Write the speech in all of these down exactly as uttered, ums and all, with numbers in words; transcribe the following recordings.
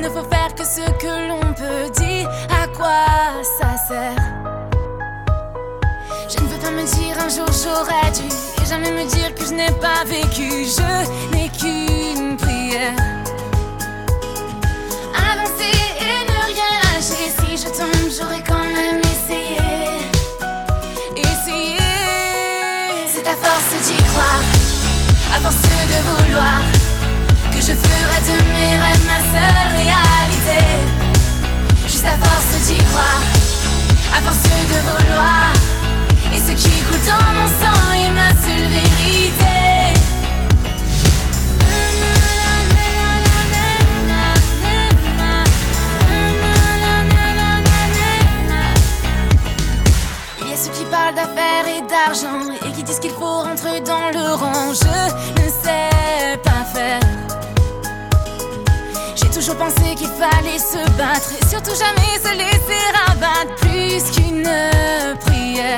ne faut faire que ce que l'on peut dire. À quoi ça sert? Je ne veux pas me dire un jour j'aurais dû, et jamais me dire que je n'ai pas vécu. Je n'ai qu'une prière: avancer et ne rien lâcher. Si je tombe, j'aurais quand même essayé. Essayé. C'est à force d'y croire, à force de vouloir, que je ferai de mes rêves ma seule réalité. Juste à force d'y croire, à force de vouloir, et ce qui coule dans mon sang est ma seule vérité. Il y a ceux qui parlent d'affaires et d'argent, et qui disent qu'il faut rentrer dans le rang. Je ne sais pas faire. J'ai toujours pensé qu'il fallait se battre, et surtout jamais se laisser abattre. Plus qu'une prière: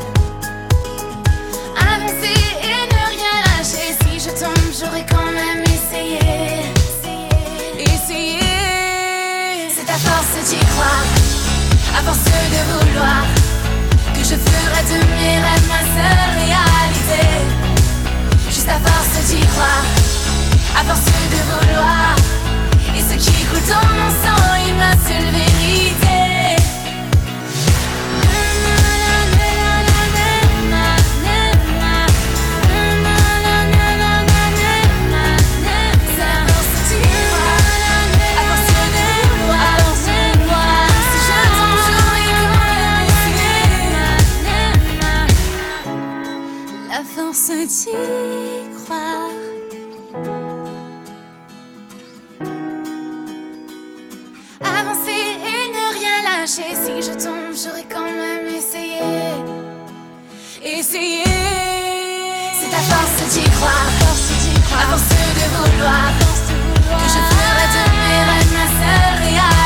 avancer et ne rien lâcher. Si je tombe, j'aurais quand même essayé. Essayé. C'est à force d'y croire, à force de vouloir, que je ferai de mes rêves ma seule réalité. Juste à force d'y croire, à force de vouloir, et ce qui coule dans mon sang est ma seule vérité. La force d'y croire, avancer et ne rien lâcher. Si je tombe, j'aurais quand même essayé. Essayé. C'est à force d'y croire, à force de vouloir, que je ferai de mes rêves ma seule réalité.